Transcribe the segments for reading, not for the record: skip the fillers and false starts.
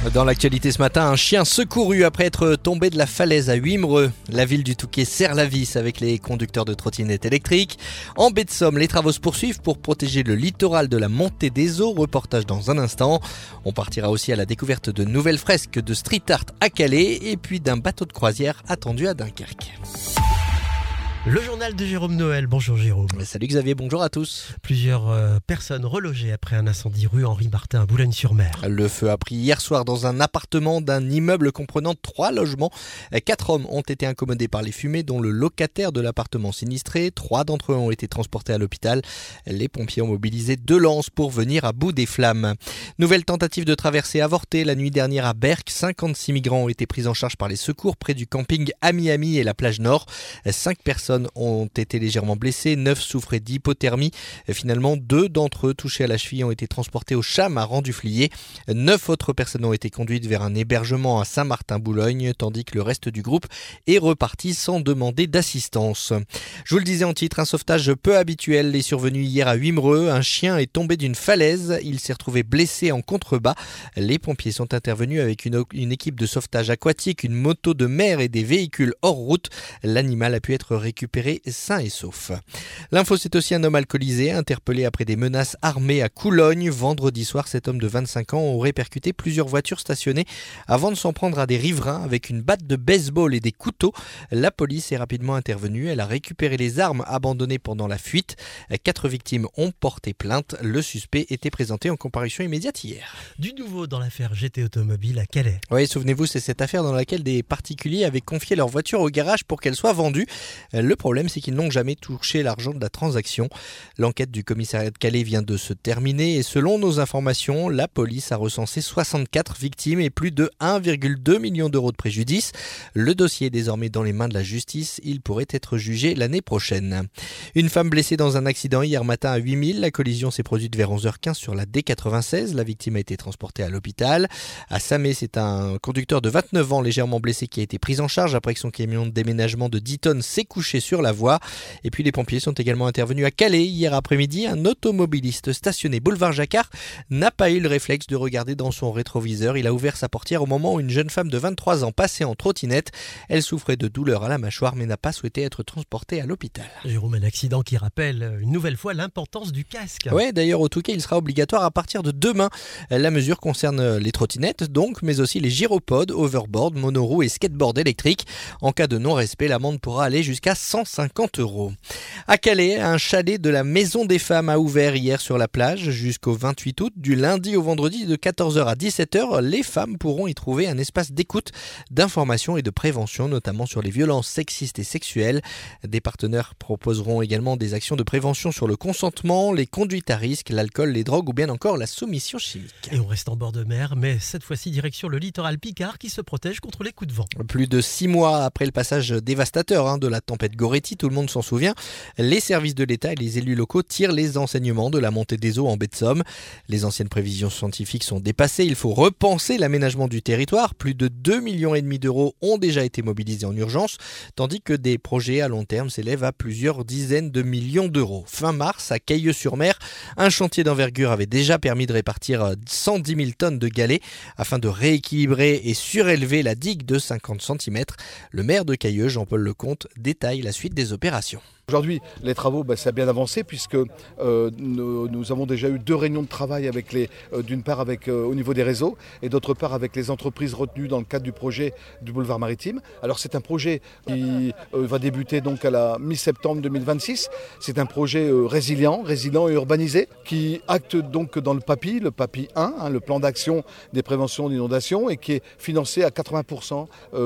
Dans l'actualité ce matin, un chien secouru après être tombé de la falaise à Wimereux. La ville du Touquet serre la vis avec les conducteurs de trottinettes électriques. En baie de Somme, les travaux se poursuivent pour protéger le littoral de la montée des eaux. Reportage dans un instant. On partira aussi à la découverte de nouvelles fresques de street art à Calais et puis d'un bateau de croisière attendu à Dunkerque. Le journal de Jérôme Noël. Bonjour Jérôme. Salut Xavier, bonjour à tous. Plusieurs personnes relogées après un incendie rue Henri Martin à Boulogne-sur-Mer. Le feu a pris hier soir dans un appartement d'un immeuble comprenant 3 logements. 4 hommes ont été incommodés par les fumées, dont le locataire de l'appartement sinistré. 3 d'entre eux ont été transportés à l'hôpital. Les pompiers ont mobilisé 2 lances pour venir à bout des flammes. Nouvelle tentative de traversée avortée la nuit dernière à Berck. 56 migrants ont été pris en charge par les secours près du camping Ami et la plage Nord. 5 personnes ont été légèrement blessées, 9 souffraient d'hypothermie. Finalement, 2 d'entre eux touchés à la cheville ont été transportés au CHAM à Rang-du-Flier. 9 autres personnes ont été conduites vers un hébergement à Saint-Martin-Boulogne, tandis que le reste du groupe est reparti sans demander d'assistance. Je vous le disais en titre, un sauvetage peu habituel est survenu hier à Wimereux. Un chien est tombé d'une falaise, il s'est retrouvé blessé en contrebas. Les pompiers sont intervenus avec une équipe de sauvetage aquatique, une moto de mer et des véhicules hors route. L'animal a pu être récupéré sain et sauf. L'info, c'est aussi un homme alcoolisé interpellé après des menaces armées à Coulogne. Vendredi soir, cet homme de 25 ans aurait percuté plusieurs voitures stationnées avant de s'en prendre à des riverains avec une batte de baseball et des couteaux. La police est rapidement intervenue. Elle a récupéré les armes abandonnées pendant la fuite. 4 victimes ont porté plainte. Le suspect était présenté en comparution immédiate hier. Du nouveau dans l'affaire GT Automobile à Calais. Oui, souvenez-vous, c'est cette affaire dans laquelle des particuliers avaient confié leur voiture au garage pour qu'elle soit vendue. Le problème, c'est qu'ils n'ont jamais touché l'argent de la transaction. L'enquête du commissariat de Calais vient de se terminer et selon nos informations, la police a recensé 64 victimes et plus de 1,2 million d'euros de préjudice. Le dossier est désormais dans les mains de la justice. Il pourrait être jugé l'année prochaine. Une femme blessée dans un accident hier matin à 8000. La collision s'est produite vers 11h15 sur la D96. La victime a été transportée à l'hôpital. À Samé, c'est un conducteur de 29 ans légèrement blessé qui a été pris en charge après que son camion de déménagement de 10 tonnes s'est couché sur la voie. Et puis les pompiers sont également intervenus à Calais hier après-midi. Un automobiliste stationné boulevard Jacquard n'a pas eu le réflexe de regarder dans son rétroviseur. Il a ouvert sa portière au moment où une jeune femme de 23 ans passait en trottinette. Elle souffrait de douleurs à la mâchoire mais n'a pas souhaité être transportée à l'hôpital. Jérôme, un accident qui rappelle une nouvelle fois l'importance du casque. Oui, d'ailleurs au Touquet, il sera obligatoire à partir de demain. La mesure concerne les trottinettes donc, mais aussi les gyropodes, overboard, monoroues et skateboard électriques. En cas de non-respect, l'amende pourra aller jusqu'à 150 €. À Calais, un chalet de la Maison des Femmes a ouvert hier sur la plage jusqu'au 28 août. Du lundi au vendredi de 14h à 17h, les femmes pourront y trouver un espace d'écoute, d'information et de prévention, notamment sur les violences sexistes et sexuelles. Des partenaires proposeront également des actions de prévention sur le consentement, les conduites à risque, l'alcool, les drogues ou bien encore la soumission chimique. Et on reste en bord de mer, mais cette fois-ci direction le littoral Picard qui se protège contre les coups de vent. Plus de 6 mois après le passage dévastateur de la tempête Goretti, tout le monde s'en souvient, les services de l'État et les élus locaux tirent les enseignements de la montée des eaux en baie de Somme. Les anciennes prévisions scientifiques sont dépassées, il faut repenser l'aménagement du territoire. Plus de 2,5 millions d'euros ont déjà été mobilisés en urgence, tandis que des projets à long terme s'élèvent à plusieurs dizaines de millions d'euros. Fin mars, à Cailleux-sur-Mer, un chantier d'envergure avait déjà permis de répartir 110 000 tonnes de galets afin de rééquilibrer et surélever la digue de 50 cm. Le maire de Cailleux, Jean-Paul Lecomte, détaille la suite des opérations. Aujourd'hui, les travaux, ça a bien avancé puisque nous avons déjà eu 2 réunions de travail d'une part au niveau des réseaux et d'autre part avec les entreprises retenues dans le cadre du projet du boulevard maritime. Alors c'est un projet qui va débuter donc à la mi-septembre 2026. C'est un projet résilient et urbanisé qui acte donc dans le PAPI 1, le plan d'action des préventions d'inondations et qui est financé à 80%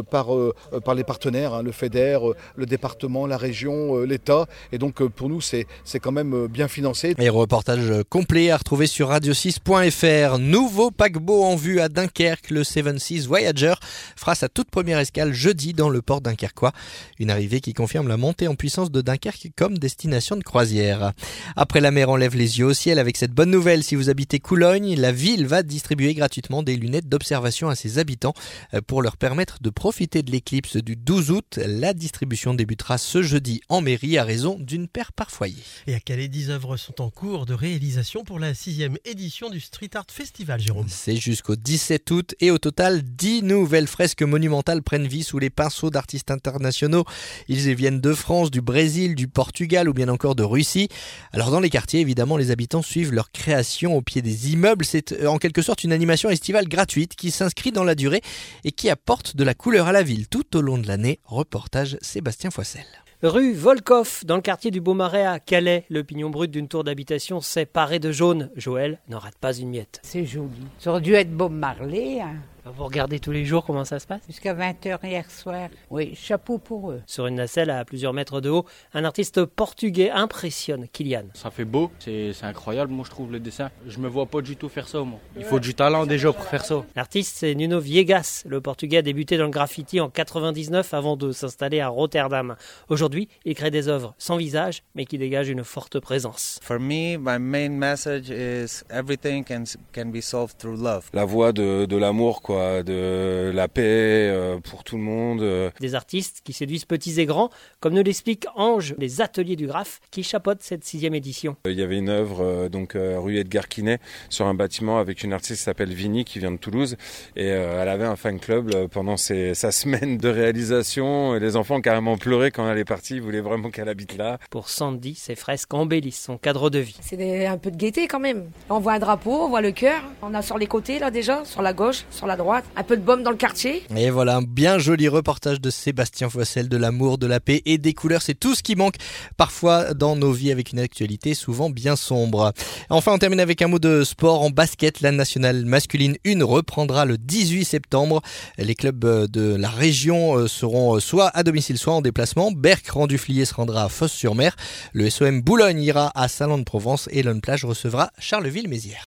par les partenaires, le FEDER, le département, la région, l'État. Et donc pour nous c'est quand même bien financé. Et reportage complet à retrouver sur radio6.fr. Nouveau paquebot en vue à Dunkerque, le Seven Seas Voyager fera sa toute première escale jeudi dans le port dunkerquois. Une arrivée qui confirme la montée en puissance de Dunkerque comme destination de croisière. Après la mer, on lève les yeux au ciel avec cette bonne nouvelle. Si vous habitez Coulogne, la ville va distribuer gratuitement des lunettes d'observation à ses habitants pour leur permettre de profiter de l'éclipse du 12 août. La distribution débutera ce jeudi en mairie foyer à raison d'une paire par foyer. Et à Calais, 10 œuvres sont en cours de réalisation pour la 6e édition du Street Art Festival, Jérôme. C'est jusqu'au 17 août et au total 10 nouvelles fresques monumentales prennent vie sous les pinceaux d'artistes internationaux. Ils viennent de France, du Brésil, du Portugal ou bien encore de Russie. Alors dans les quartiers, évidemment, les habitants suivent leur création au pied des immeubles. C'est en quelque sorte une animation estivale gratuite qui s'inscrit dans la durée et qui apporte de la couleur à la ville tout au long de l'année. Reportage Sébastien Foissel. Rue Volkoff, dans le quartier du Beaumarais à Calais, le pignon brut d'une tour d'habitation s'est paré de jaune. Joël n'en rate pas une miette. C'est joli. Ça aurait dû être Bob Marley. Hein. Vous regardez tous les jours comment ça se passe? Jusqu'à 20h hier soir. Oui, chapeau pour eux. Sur une nacelle à plusieurs mètres de haut, un artiste portugais impressionne Kylian. Ça fait beau, c'est incroyable moi je trouve le dessin. Je me vois pas du tout faire ça moi. Il faut du talent déjà pour faire ça. L'artiste c'est Nuno Viegas. Le portugais a débuté dans le graffiti en 99 avant de s'installer à Rotterdam. Aujourd'hui, il crée des œuvres sans visage mais qui dégagent une forte présence. For me, my main message is everything can be solved through love. La voix de l'amour quoi. De la paix pour tout le monde. Des artistes qui séduisent petits et grands, comme nous l'explique Ange, les ateliers du Graphe, qui chapeautent cette 6e édition. Il y avait une œuvre rue Edgar Quinet sur un bâtiment avec une artiste qui s'appelle Vini qui vient de Toulouse et elle avait un fan club pendant sa semaine de réalisation et les enfants ont carrément pleuré quand elle est partie, ils voulaient vraiment qu'elle habite là. Pour Sandy, ces fresques embellissent son cadre de vie. C'est un peu de gaieté quand même. On voit un drapeau, on voit le cœur, on a sur les côtés là déjà, sur la gauche, sur la droite. Un peu de baume dans le quartier. Et voilà un bien joli reportage de Sébastien Foissel, de l'amour, de la paix et des couleurs. C'est tout ce qui manque parfois dans nos vies avec une actualité souvent bien sombre. Enfin, on termine avec un mot de sport en basket. La nationale masculine 1 reprendra le 18 septembre. Les clubs de la région seront soit à domicile, soit en déplacement. Berck-Rang-du-Fliers se rendra à Fos-sur-Mer. Le SOM Boulogne ira à Salon-de-Provence et Lone Plage recevra Charleville-Mézières.